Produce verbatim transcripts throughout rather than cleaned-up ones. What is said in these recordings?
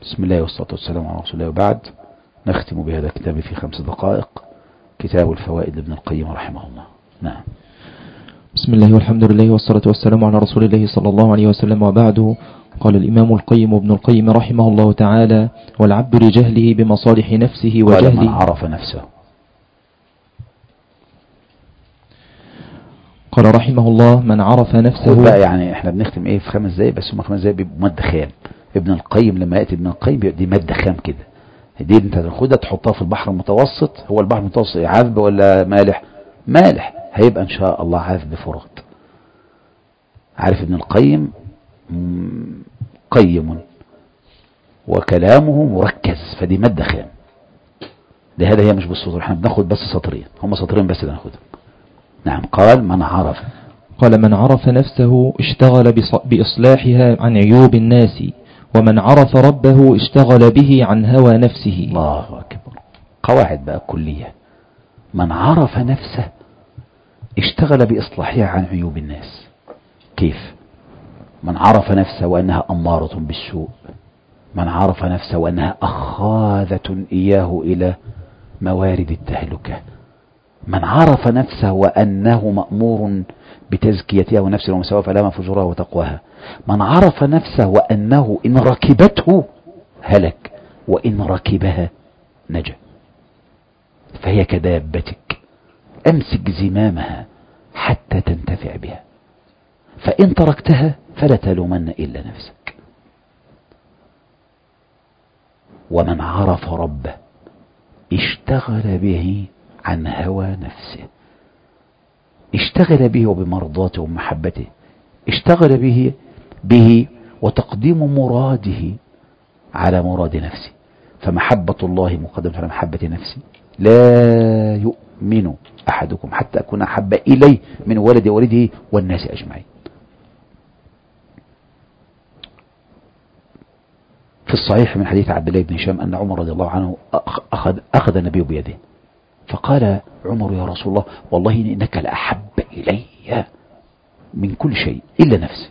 بسم الله والصلاة والسلام على رسول الله، وبعد. نختم بهذا الكتاب في خمس دقائق، كتاب الفوائد لابن القيم رحمه الله. نعم. بسم الله والحمد لله والصلاة والسلام على رسول الله صلى الله عليه وسلم، وبعد. قال الإمام القيم ابن القيم رحمه الله تعالى: والعبد لجهله بمصالح نفسه وجهله. قال من عرف نفسه. قال رحمه الله: من عرف نفسه. بقى يعني احنا بنختم ايه في خمس دقايق بس، هم خمس دقايق بيبقوا مادة خام. ابن القيم لما يأتي ابن القيم دي مادة خام كده، دي انت تاخدها تحطها في البحر المتوسط. هو البحر المتوسط عذب ولا مالح؟ مالح. هيبقى ان شاء الله عذب فرات. عارف ابن القيم قيم وكلامه مركز، فدي مادة خام. لهذا هي مش بالسطر، احنا بناخد بس سطرين، هم سطرين بس اللي ناخدهم. نعم. قال من عرف. قال من عرف نفسه اشتغل بإصلاحها عن عيوب الناس، ومن عرف ربه اشتغل به عن هوى نفسه. الله أكبر. قواعد بقى كلية. من عرف نفسه اشتغل بإصلاحها عن عيوب الناس. كيف؟ من عرف نفسه وأنها أمارة بالسوء، من عرف نفسه وأنها أخاذة إياه إلى موارد التهلكة، من عرف نفسه وأنه مأمور بتزكيتها ونفسه ومساواه فلما فجورها وتقواها، من عرف نفسه وأنه إن ركبته هلك وإن ركبها نجا، فهي كدابتك أمسك زمامها حتى تنتفع بها، فإن تركتها فلا تلومن إلا نفسك. ومن عرف ربه اشتغل به عن هوى نفسه، اشتغل به وبمرضاته ومحبته، اشتغل به به وتقديم مراده على مراد نفسه. فمحبة الله مقدمة على محبة نفسي. لا يؤمن أحدكم حتى أكون أحب إليه من ولد ولده والناس أجمعين. في الصحيح من حديث عبد الله بن هشام أن عمر رضي الله عنه أخذ, أخذ النبي بيده، فقال عمر: يا رسول الله، والله إنك لأحب إلي من كل شيء إلا نفسي.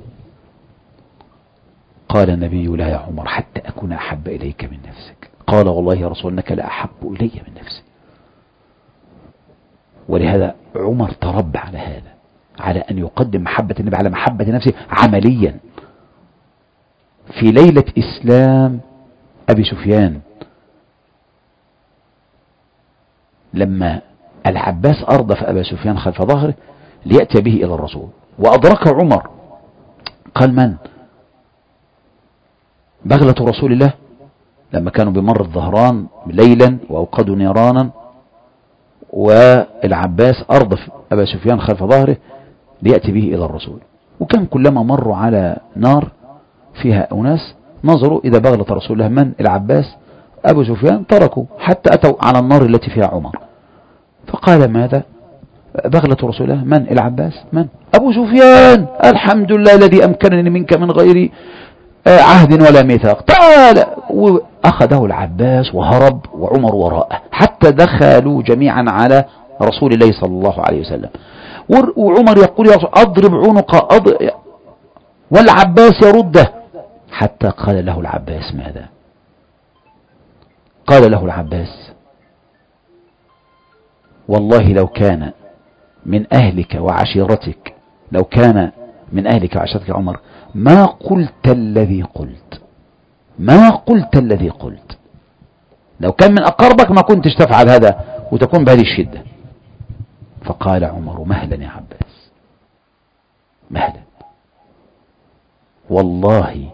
قال النبي: لا يا عمر، حتى أكون أحب إليك من نفسك. قال: والله يا رسول إنك لأحب إلي من نفسي. ولهذا عمر تربى على هذا، على أن يقدم محبة النبي على محبة نفسه عمليا. في ليلة إسلام أبي سفيان، لما العباس أردف أبا سفيان خلف ظهره ليأتي به إلى الرسول، وأدرك عمر، قال: من؟ بغلة رسول الله، لما كانوا بمر الظهران ليلا وأوقدوا نيرانا، والعباس أردف أبا سفيان خلف ظهره ليأتي به إلى الرسول. وكان كلما مروا على نار فيها أناس نظروا إذا بغلة رسول الله من؟ العباس. أبو سفيان تركوا حتى أتوا على النار التي فيها عمر، فقال: ماذا؟ بغلة رسول الله من؟ العباس. من؟ أبو سفيان. الحمد لله الذي أمكنني منك من غير عهد ولا ميثاق. تعال. وأخذه العباس وهرب وعمر وراءه حتى دخلوا جميعا على رسول الله صلى الله عليه وسلم. وعمر يقول: يا رسول أضرب عنق أضرب، والعباس يرده، حتى قال له العباس: ماذا؟ قال له العباس: والله لو كان من أهلك وعشيرتك، لو كان من أهلك وعشيرتك عمر، ما قلت الذي قلت، ما قلت الذي قلت. لو كان من أقربك ما كنتش تفعل هذا وتكون بهذه الشدة. فقال عمر: مهلا يا عباس، مهلا، والله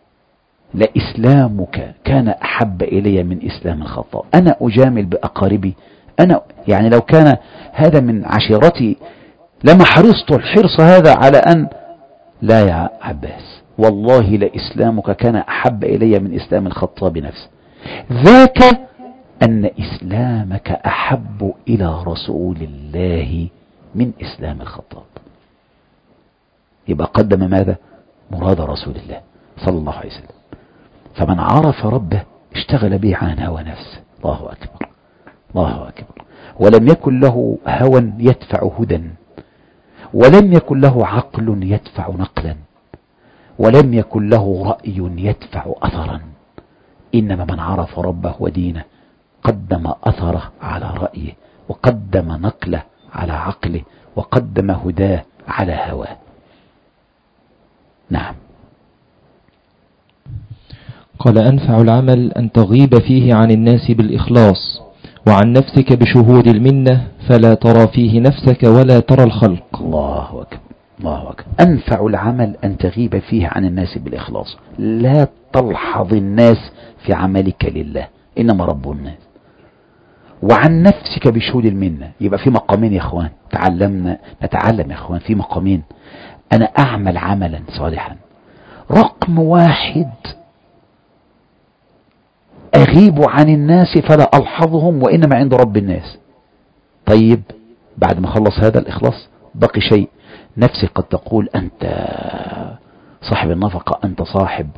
لإسلامك كان أحب إلي من إسلام الخطاب. أنا أجامل بأقاربي، أنا يعني لو كان هذا من عشيرتي لما حرصت الحرص هذا على أن لا يا عباس، والله لإسلامك كان أحب إلي من إسلام الخطاب نفسه. ذاك أن إسلامك أحب إلى رسول الله من إسلام الخطاب. يبقى قدم ماذا؟ مراد رسول الله صلى الله عليه وسلم. فمن عرف ربه اشتغل به عن هوى نفسه. الله أكبر، الله أكبر. ولم يكن له هوى يدفع هدى، ولم يكن له عقل يدفع نقلا، ولم يكن له رأي يدفع أثرا، إنما من عرف ربه ودينه قدم أثره على رأيه، وقدم نقله على عقله، وقدم هداه على هواه. نعم. قال: أنفع العمل أن تغيب فيه عن الناس بالإخلاص، وعن نفسك بشهود المنة، فلا ترى فيه نفسك ولا ترى الخلق. الله أكبر، الله أكبر. أنفع العمل أن تغيب فيه عن الناس بالإخلاص، لا تلحظ الناس في عملك لله، إنما رب الناس. وعن نفسك بشهود المنة، يبقى في مقامين يا أخوان، تعلمنا نتعلم يا أخوان في مقامين. أنا أعمل عملا صالحا، رقم واحد أغيب عن الناس فلا ألحظهم وإنما عند رب الناس. طيب بعد ما خلص هذا الإخلاص بقي شيء، نفسي قد تقول أنت صاحب النفقة، أنت صاحب.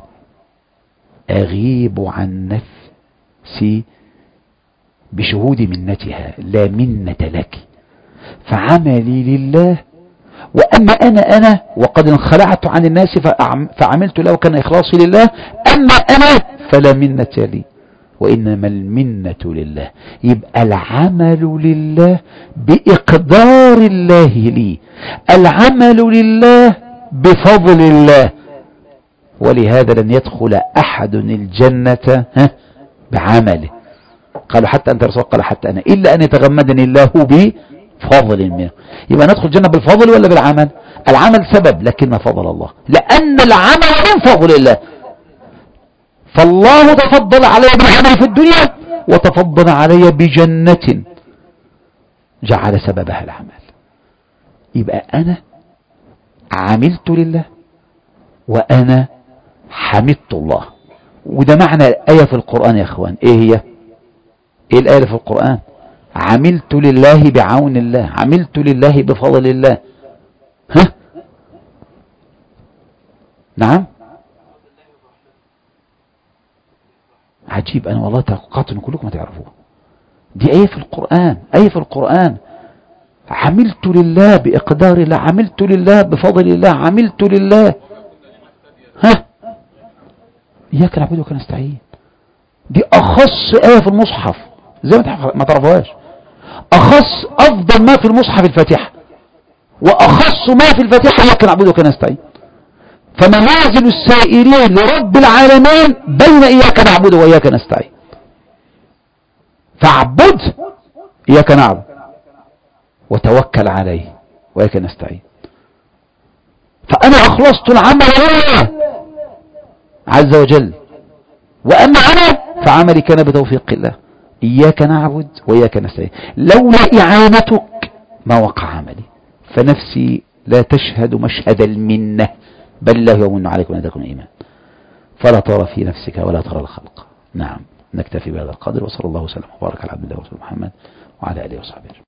أغيب عن نفسي بشهود منتها، لا منة لك، فعملي لله. وأما أنا أنا وقد انخلعت عن الناس فعملت له وكان إخلاصي لله، أما أنا فلا منة لي وإنما المنة لله. يبقى العمل لله بإقدار الله لي، العمل لله بفضل الله. ولهذا لن يدخل أحد الجنة بعمله، قالوا حتى أنت رسول، قال حتى أنا، إلا أن يتغمدني الله بفضل منه. يبقى ندخل الجنة بالفضل ولا بالعمل؟ العمل سبب لكن فضل الله، لأن العمل من فضل الله. فالله تفضل علي بالعمل في الدنيا وتفضل علي بجنة جعل سببها العمل. يبقى أنا عملت لله وأنا حمدت الله. وده معنى آية في القرآن يا أخوان. إيه هي؟ إيه الآية في القرآن؟ عملت لله بعون الله، عملت لله بفضل الله. ها؟ نعم. عجيب، أنا والله توقعت أن كلكم تعرفوها. دي آية في القرآن، آية في القرآن. عملت لله بإقدار الله، عملت لله بفضل الله، عملت لله. ها؟ إياك نعبد وإياك نستعين. دي أخص آية في المصحف، زي ما تعرفوهاش. أخص أفضل ما في المصحف الفاتحة، وأخص ما في الفاتحة إياك نعبد وإياك نستعين. فمنازل السائرين لرب العالمين بين إياك نعبد وإياك نستعين. فاعبد إياك نعبد، وتوكل عليه وإياك نستعين. فأنا أخلصت العمل لله عز وجل، وأما أنا فعملي كان بتوفيق الله. إياك نعبد وإياك نستعين، لولا إعانتك ما وقع عملي. فنفسي لا تشهد مشهد المنة، بل الله يمن عليكم أن تكون إيمان، فلا ترى في نفسك ولا ترى الخلق. نعم، نكتفي بهذا القدر، وصلى الله وسلم وبارك على عبد الله ورسوله محمد وعلى آله وصحبه.